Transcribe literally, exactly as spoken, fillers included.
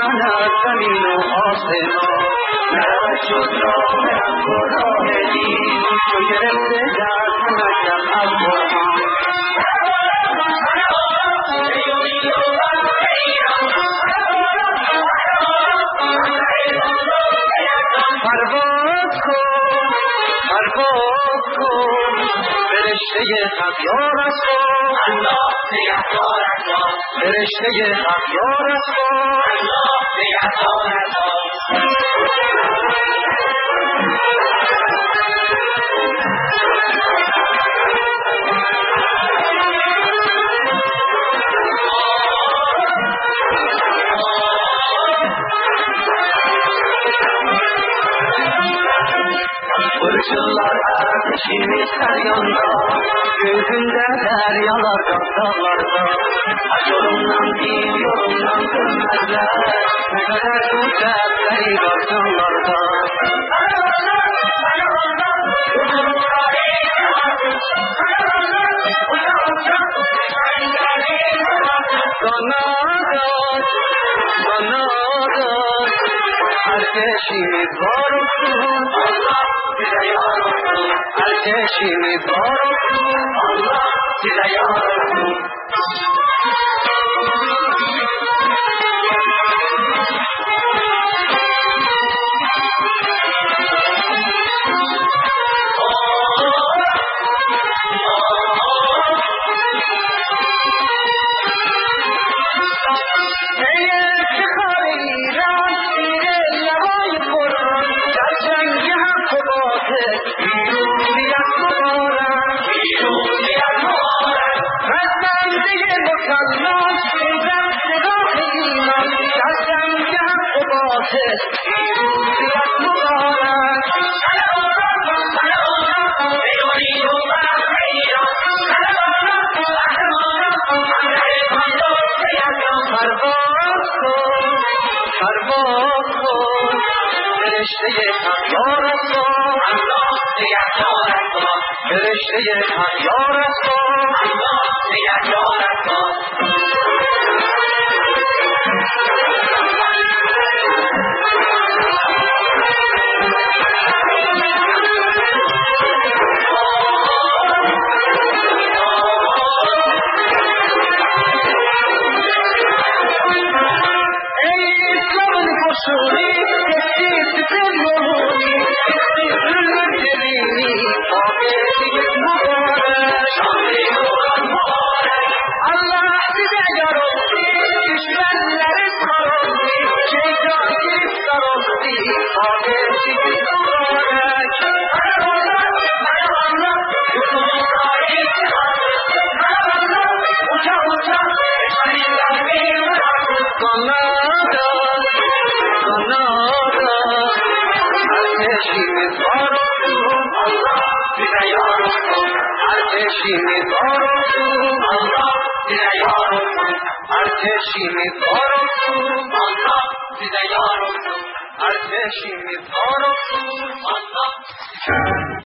من از زمین و آسمان نرود شد راه و راه دین چو گرفته دست نشم از قرآن پرواز کن پرواز کن فرشته حق یارت کن فرشته حق یارت کن Fırçınlar ateşimiz her yanda Göğsünde deryalarda, dağlarda Yolumdan değil, yolumdan dönmezler Ne kadar güzelleri var canlarda Kanadat, kanadat Ateşimiz var olsun size yar olsun Ateşimiz var olsun Allah size yar olsun فرشته حق یارت کن فرشته حق یارت کن Arteşimiz var olsun Allah size yar olsun Arteşimiz var olsun Allah size yar olsun Arteşimiz var olsun Allah